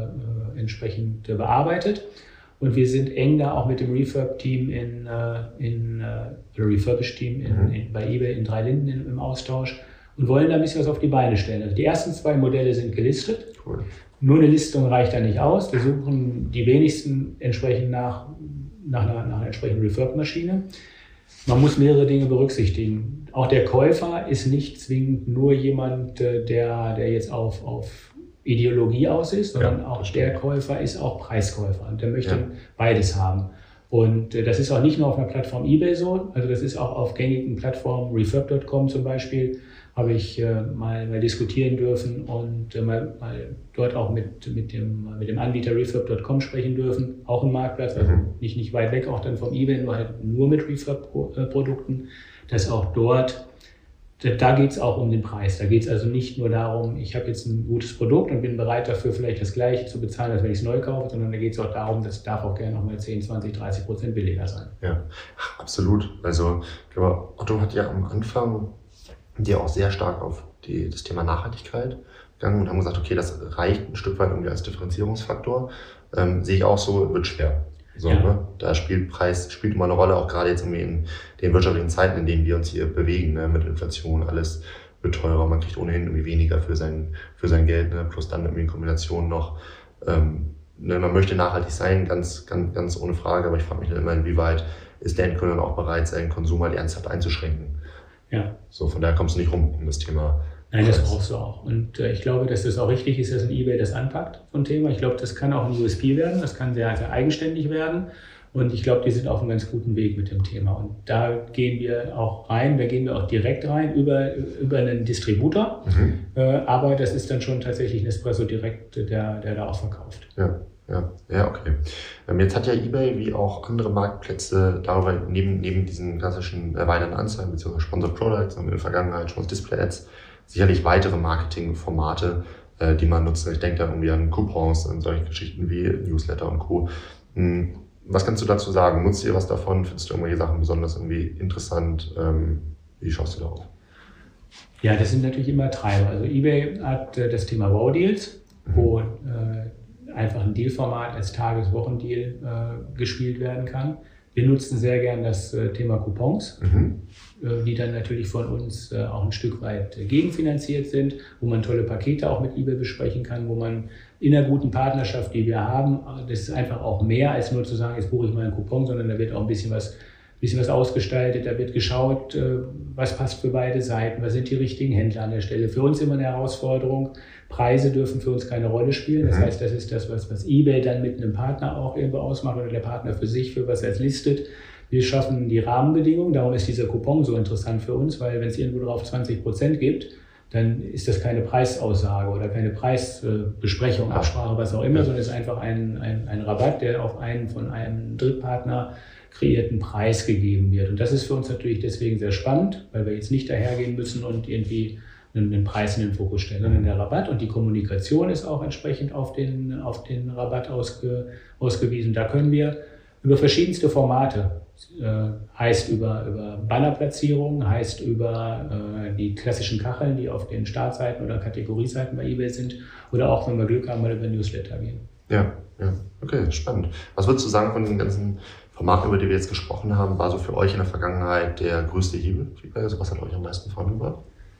äh, entsprechend äh, bearbeitet. Und wir sind eng da auch mit dem Refurb-Team in, äh, in äh, Refurbish-Team in, mhm. in, bei eBay in Drei Linden im, im Austausch. Und wollen da ein bisschen was auf die Beine stellen. Also die ersten zwei Modelle sind gelistet. Cool. Nur eine Listung reicht da nicht aus. Wir suchen die wenigsten entsprechend nach, nach, einer, nach einer entsprechenden Refurb-Maschine. Man muss mehrere Dinge berücksichtigen. Auch der Käufer ist nicht zwingend nur jemand, der, der jetzt auf, auf Ideologie aus ist, sondern ja, auch der Käufer ist auch Preiskäufer und der möchte ja. beides haben. Und das ist auch nicht nur auf einer Plattform eBay so, also das ist auch auf gängigen Plattformen, refurb Punkt com zum Beispiel, habe ich äh, mal, mal diskutieren dürfen und äh, mal, mal dort auch mit, mit, dem, mit dem Anbieter refurb Punkt com sprechen dürfen, auch ein Marktplatz, also mhm. nicht, nicht weit weg, auch dann vom eBay, nur halt nur mit Refurb-Produkten, dass auch dort, da geht es auch um den Preis. Da geht es also nicht nur darum, ich habe jetzt ein gutes Produkt und bin bereit dafür vielleicht das Gleiche zu bezahlen, als wenn ich es neu kaufe, sondern da geht es auch darum, das darf auch gerne nochmal zehn, zwanzig, dreißig Prozent billiger sein. Ja, absolut. Also ich glaube, Otto hat ja am Anfang die auch sehr stark auf die, das Thema Nachhaltigkeit gegangen und haben gesagt, okay, das reicht ein Stück weit irgendwie als Differenzierungsfaktor. Ähm, sehe ich auch so, wird schwer. So, ja. ne? Da spielt Preis spielt immer eine Rolle, auch gerade jetzt irgendwie in den wirtschaftlichen Zeiten, in denen wir uns hier bewegen, ne? Mit Inflation, alles wird teurer, man kriegt ohnehin irgendwie weniger für sein, für sein Geld, ne? Plus dann irgendwie in Kombination noch, ähm, ne? Man möchte nachhaltig sein, ganz, ganz, ganz ohne Frage, aber ich frage mich dann immer, inwieweit ist der Endkunde dann auch bereit, seinen Konsum halt ernsthaft einzuschränken. Ja. So, von daher kommst du nicht rum um das Thema. Nein, das brauchst du auch. Und äh, ich glaube, dass das auch richtig ist, dass ein eBay das anpackt, so ein Thema. Ich glaube, das kann auch ein U S P werden, das kann sehr, sehr eigenständig werden. Und ich glaube, die sind auf einem ganz guten Weg mit dem Thema. Und da gehen wir auch rein, da gehen wir auch direkt rein über, über einen Distributor. Mhm. Äh, aber das ist dann schon tatsächlich Nespresso direkt, der, der da auch verkauft. Ja. Ja, ja, okay. Jetzt hat ja eBay wie auch andere Marktplätze darüber neben, neben diesen klassischen erweiterten Anzeigen bzw. Sponsored Products, haben wir in der Vergangenheit schon Display Ads, sicherlich weitere Marketingformate, äh, die man nutzt. Ich denke da irgendwie an Coupons und solche Geschichten wie Newsletter und Co. Hm, was kannst du dazu sagen? Nutzt ihr was davon? Findest du irgendwelche Sachen besonders irgendwie interessant? Ähm, wie schaust du darauf? Ja, das sind natürlich immer Treiber. Also eBay hat äh, das Thema Wow Deals, mhm. wo äh, einfach ein Dealformat als Tages-Wochendeal äh, gespielt werden kann. Wir nutzen sehr gern das äh, Thema Coupons, mhm. äh, die dann natürlich von uns äh, auch ein Stück weit äh, gegenfinanziert sind, wo man tolle Pakete auch mit eBay besprechen kann, wo man in einer guten Partnerschaft, die wir haben, das ist einfach auch mehr als nur zu sagen, jetzt buche ich mal einen Coupon, sondern da wird auch ein bisschen was bisschen was ausgestaltet, da wird geschaut, was passt für beide Seiten, was sind die richtigen Händler an der Stelle. Für uns immer eine Herausforderung, Preise dürfen für uns keine Rolle spielen, das heißt, das ist das, was, was eBay dann mit einem Partner auch irgendwo ausmacht oder der Partner für sich, für was er listet. Wir schaffen die Rahmenbedingungen, darum ist dieser Coupon so interessant für uns, weil wenn es irgendwo drauf zwanzig Prozent gibt, dann ist das keine Preisaussage oder keine Preisbesprechung, Absprache, was auch immer, sondern es ist einfach ein, ein, ein Rabatt, der auf einen von einem Drittpartner kreierten Preis gegeben wird. Und das ist für uns natürlich deswegen sehr spannend, weil wir jetzt nicht dahergehen müssen und irgendwie einen Preis in den Fokus stellen, sondern der Rabatt und die Kommunikation ist auch entsprechend auf den, auf den Rabatt ausge, ausgewiesen. Da können wir über verschiedenste Formate, äh, heißt über, über Bannerplatzierungen, heißt über äh, die klassischen Kacheln, die auf den Startseiten oder Kategorieseiten bei eBay sind, oder auch, wenn wir Glück haben, mal über Newsletter gehen. Ja, ja, okay, spannend. Was würdest du sagen von den ganzen Formaten, über die wir jetzt gesprochen haben, war so für euch in der Vergangenheit der größte Hebel? Also was hat euch am meisten vorangebracht?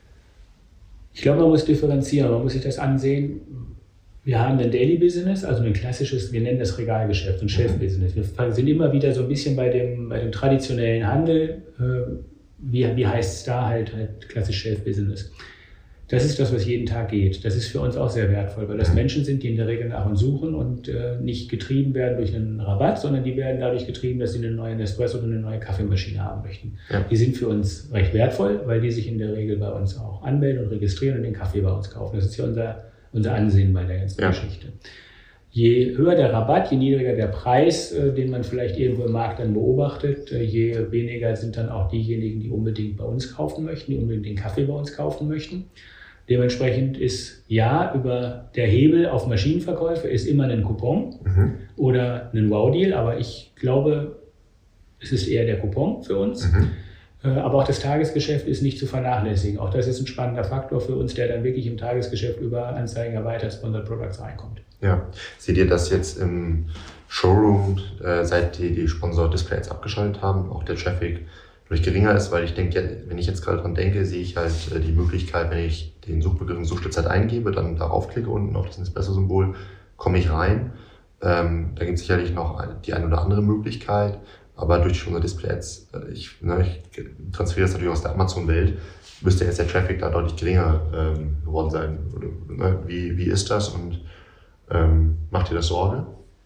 Ich glaube, man muss differenzieren, man muss sich das ansehen. Wir haben ein Daily Business, also ein klassisches, wir nennen das Regalgeschäft, ein Shelf Business. Wir sind immer wieder so ein bisschen bei dem, bei dem traditionellen Handel, wie, wie heißt es da halt, halt klassisch Shelf Business. Das ist das, was jeden Tag geht. Das ist für uns auch sehr wertvoll, weil das Menschen sind, die in der Regel nach uns suchen und äh, nicht getrieben werden durch einen Rabatt, sondern die werden dadurch getrieben, dass sie einen neuen Espresso oder eine neue Kaffeemaschine haben möchten. Ja. Die sind für uns recht wertvoll, weil die sich in der Regel bei uns auch anmelden und registrieren und den Kaffee bei uns kaufen. Das ist ja unser, unser Ansehen bei der ganzen ja. Geschichte. Je höher der Rabatt, je niedriger der Preis, äh, den man vielleicht irgendwo im Markt dann beobachtet, äh, je weniger sind dann auch diejenigen, die unbedingt bei uns kaufen möchten, die unbedingt den Kaffee bei uns kaufen möchten. Dementsprechend ist ja über der Hebel auf Maschinenverkäufe ist immer ein Coupon mhm. oder ein Wow-Deal, aber ich glaube, es ist eher der Coupon für uns. Mhm. Aber auch das Tagesgeschäft ist nicht zu vernachlässigen. Auch das ist ein spannender Faktor für uns, der dann wirklich im Tagesgeschäft über Anzeigen erweitert Sponsored Products reinkommt. Ja, seht ihr das jetzt im Showroom, äh, seit die die Sponsored Displays abgeschaltet haben, auch der Traffic durch geringer ist, weil ich denke, wenn ich jetzt gerade dran denke, sehe ich halt äh, die Möglichkeit, wenn ich den Suchbegriff in Suchstützeit eingebe, dann darauf klicke unten auf das Espresso-Symbol, komme ich rein. Ähm, da gibt es sicherlich noch die eine oder andere Möglichkeit, aber durch die Sponsored Displays, äh, ich, ne, ich transferiere das natürlich aus der Amazon-Welt, müsste jetzt der Traffic da deutlich geringer ähm, geworden sein. Oder, ne, wie, wie ist das und ähm, macht dir das Sorge?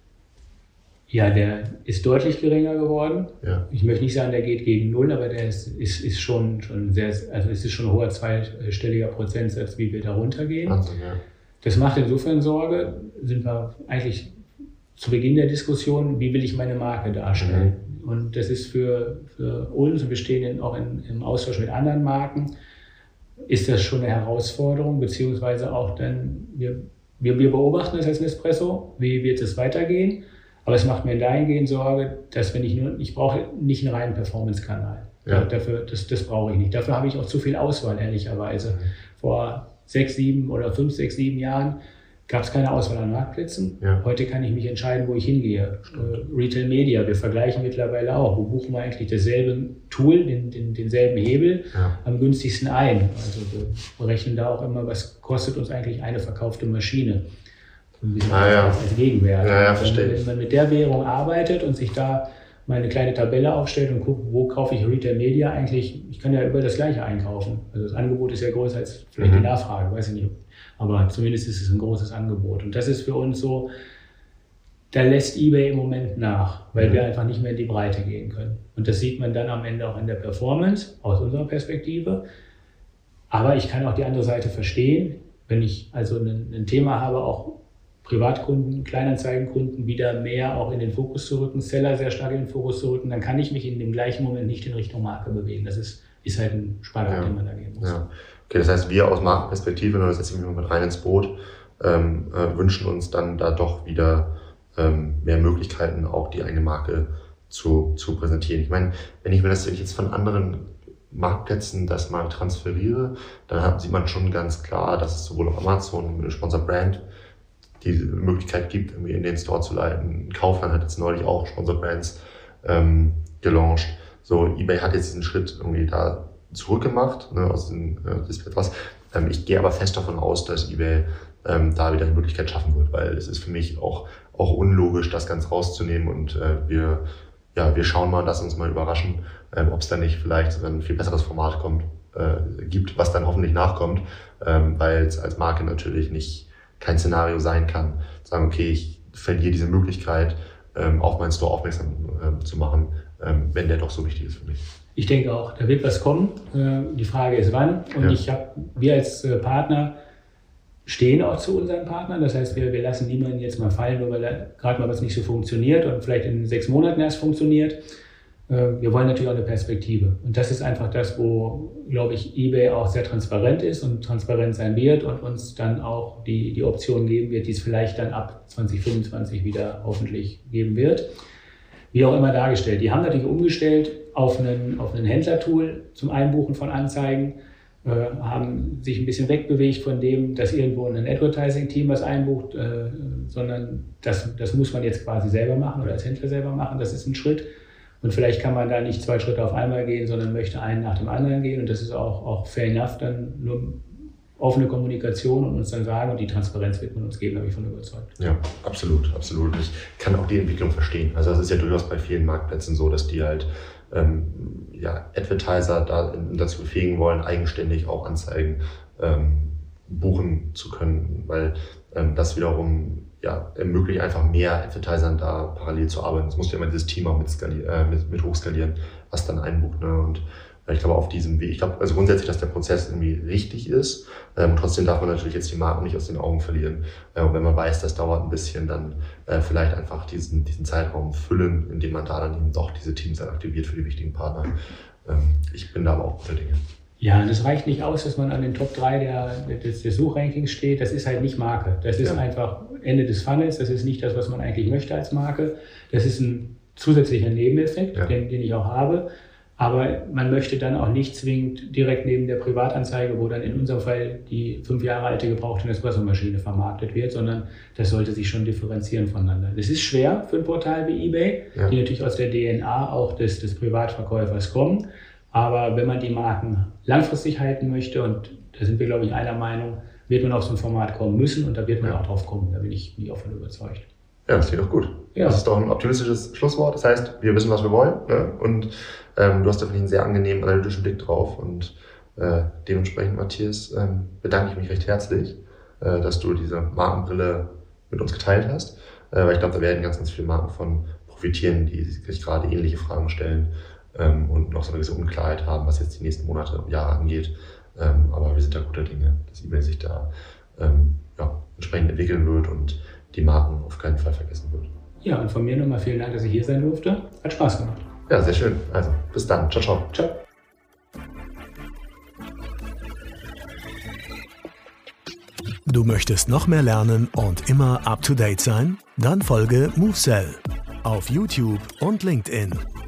Ja, der ist deutlich geringer geworden. Ja. Ich möchte nicht sagen, der geht gegen Null, aber der ist, ist, ist schon, schon sehr, also es ist schon ein hoher zweistelliger Prozentsatz, wie wir da runtergehen. Wahnsinn, ja. Das macht insofern Sorge, sind wir eigentlich zu Beginn der Diskussion, wie will ich meine Marke darstellen? Mhm. Und das ist für, für uns, und wir stehen auch in, im Austausch mit anderen Marken, ist das schon eine Herausforderung, beziehungsweise auch dann, wir, wir, wir beobachten das als Nespresso, wie wird es weitergehen? Aber es macht mir dahingehend Sorge, dass wenn ich nur, ich brauche nicht einen reinen Performance-Kanal. Ja. Dafür, das, das brauche ich nicht. Dafür habe ich auch zu viel Auswahl, ehrlicherweise. Mhm. Vor sechs, sieben oder fünf, sechs, sieben Jahren gab es keine Auswahl an Marktplätzen. Ja. Heute kann ich mich entscheiden, wo ich hingehe. Äh, Retail Media, wir vergleichen mittlerweile auch. Wo buchen wir eigentlich dasselbe Tool, den, den, denselben Hebel ja. am günstigsten ein? Also wir berechnen da auch immer, was kostet uns eigentlich eine verkaufte Maschine. Ein bisschen ah, ja. als Gegenwert. Ja, ja, wenn, wenn man mit der Währung arbeitet und sich da mal eine kleine Tabelle aufstellt und guckt, wo kaufe ich Retail Media eigentlich, ich kann ja über das Gleiche einkaufen. Also das Angebot ist ja größer als vielleicht mhm. die Nachfrage, weiß ich nicht. Aber zumindest ist es ein großes Angebot. Und das ist für uns so, da lässt eBay im Moment nach, weil mhm. wir einfach nicht mehr in die Breite gehen können. Und das sieht man dann am Ende auch in der Performance aus unserer Perspektive. Aber ich kann auch die andere Seite verstehen, wenn ich also ein, ein Thema habe, auch Privatkunden, Kleinanzeigenkunden wieder mehr auch in den Fokus zu rücken, Seller sehr stark in den Fokus zu rücken, dann kann ich mich in dem gleichen Moment nicht in Richtung Marke bewegen. Das ist, ist halt ein Spagat, ja. den man da gehen muss. Ja. Okay, das heißt, wir aus Markenperspektive, und das setze ich mich mit rein ins Boot, ähm, äh, wünschen uns dann da doch wieder ähm, mehr Möglichkeiten, auch die eigene Marke zu, zu präsentieren. Ich meine, wenn ich mir das jetzt von anderen Marktplätzen das mal transferiere, dann hat, sieht man schon ganz klar, dass es sowohl auf Amazon mit dem Sponsor Brand die Möglichkeit gibt, irgendwie in den Store zu leiten. Kaufland hat jetzt neulich auch Sponsor Brands ähm, gelauncht. So, eBay hat jetzt diesen Schritt irgendwie da zurückgemacht, ne, aus dem äh, Display was. Ähm, ich gehe aber fest davon aus, dass eBay ähm, da wieder eine Möglichkeit schaffen wird, weil es ist für mich auch, auch unlogisch, das ganz rauszunehmen und äh, wir, ja, wir schauen mal, lass uns mal überraschen, ähm, ob es dann nicht vielleicht sogar ein viel besseres Format kommt, äh, gibt, was dann hoffentlich nachkommt, ähm, weil es als Marke natürlich nicht kein Szenario sein kann, sagen, okay, ich verliere diese Möglichkeit, ähm, auf meinen Store aufmerksam äh, zu machen, ähm, wenn der doch so wichtig ist für mich. Ich denke auch, da wird was kommen. Äh, die Frage ist wann. Und ja. ich hab, wir als äh, Partner stehen auch zu unseren Partnern. Das heißt, wir, wir lassen niemanden jetzt mal fallen, nur weil da gerade mal was nicht so funktioniert und vielleicht in sechs Monaten erst funktioniert. Wir wollen natürlich auch eine Perspektive. Und das ist einfach das, wo, glaube ich, eBay auch sehr transparent ist und transparent sein wird und uns dann auch die, die Option geben wird, die es vielleicht dann ab zwanzig fünfundzwanzig wieder hoffentlich geben wird. Wie auch immer dargestellt. Die haben natürlich umgestellt auf einen, auf einen Händlertool zum Einbuchen von Anzeigen, äh, haben sich ein bisschen wegbewegt von dem, dass irgendwo ein Advertising-Team was einbucht, äh, sondern das, das muss man jetzt quasi selber machen oder als Händler selber machen. Das ist ein Schritt. Und vielleicht kann man da nicht zwei Schritte auf einmal gehen, sondern möchte einen nach dem anderen gehen. Und das ist auch, auch fair enough, dann nur offene Kommunikation und uns dann sagen, und die Transparenz wird man uns geben, da bin ich von überzeugt. Ja, absolut, absolut. Ich kann auch die Entwicklung verstehen. Also es ist ja durchaus bei vielen Marktplätzen so, dass die halt ähm, ja, Advertiser da, dazu befähigen wollen, eigenständig auch Anzeigen ähm, buchen zu können, weil ähm, das wiederum ja, ermöglicht einfach mehr Advertisern da parallel zu arbeiten. Es muss ja immer dieses Team auch mit, skalieren, äh, mit, mit hochskalieren, was dann einbucht. Ne? Und ich glaube, auf diesem Weg, ich glaube also grundsätzlich, dass der Prozess irgendwie richtig ist. Ähm, trotzdem darf man natürlich jetzt die Marken nicht aus den Augen verlieren. Äh, und wenn man weiß, das dauert ein bisschen, dann äh, vielleicht einfach diesen, diesen Zeitraum füllen, indem man da dann eben doch diese Teams dann aktiviert für die wichtigen Partner. Ähm, ich bin da aber auch guter Dinge. Ja, und es reicht nicht aus, dass man an den Top drei der, des, des Suchrankings steht. Das ist halt nicht Marke. Das ist ja. einfach Ende des Funnels. Das ist nicht das, was man eigentlich möchte als Marke. Das ist ein zusätzlicher Nebeneffekt, ja. den, den ich auch habe. Aber man möchte dann auch nicht zwingend direkt neben der Privatanzeige, wo dann in unserem Fall die fünf Jahre alte gebrauchte Nespresso-Maschine vermarktet wird, sondern das sollte sich schon differenzieren voneinander. Das ist schwer für ein Portal wie eBay, ja. die natürlich aus der D N A auch des, des Privatverkäufers kommen. Aber wenn man die Marken langfristig halten möchte, und da sind wir, glaube ich, einer Meinung, wird man auf so ein Format kommen müssen und da wird man ja. auch drauf kommen. Da bin ich nie davon überzeugt. Ja, das klingt doch gut. Ja. Das ist doch ein optimistisches Schlusswort. Das heißt, wir wissen, was wir wollen. Ne? Und ähm, du hast da einen sehr angenehmen analytischen Blick drauf. Und äh, dementsprechend, Matthias, ähm, bedanke ich mich recht herzlich, äh, dass du diese Markenbrille mit uns geteilt hast. Äh, weil ich glaube, da werden ganz, ganz viele Marken von profitieren, die sich gerade ähnliche Fragen stellen ähm, und noch so eine gewisse Unklarheit haben, was jetzt die nächsten Monate und Jahre angeht. Ähm, aber wir sind da guter Dinge, dass eBay sich da ähm, ja, entsprechend entwickeln wird und die Marken auf keinen Fall vergessen wird. Ja, und von mir nochmal vielen Dank, dass ich hier sein durfte. Hat Spaß gemacht. Ja, sehr schön. Also, bis dann. Ciao, ciao. Ciao. Du möchtest noch mehr lernen und immer up to date sein? Dann folge MoveSell auf YouTube und LinkedIn.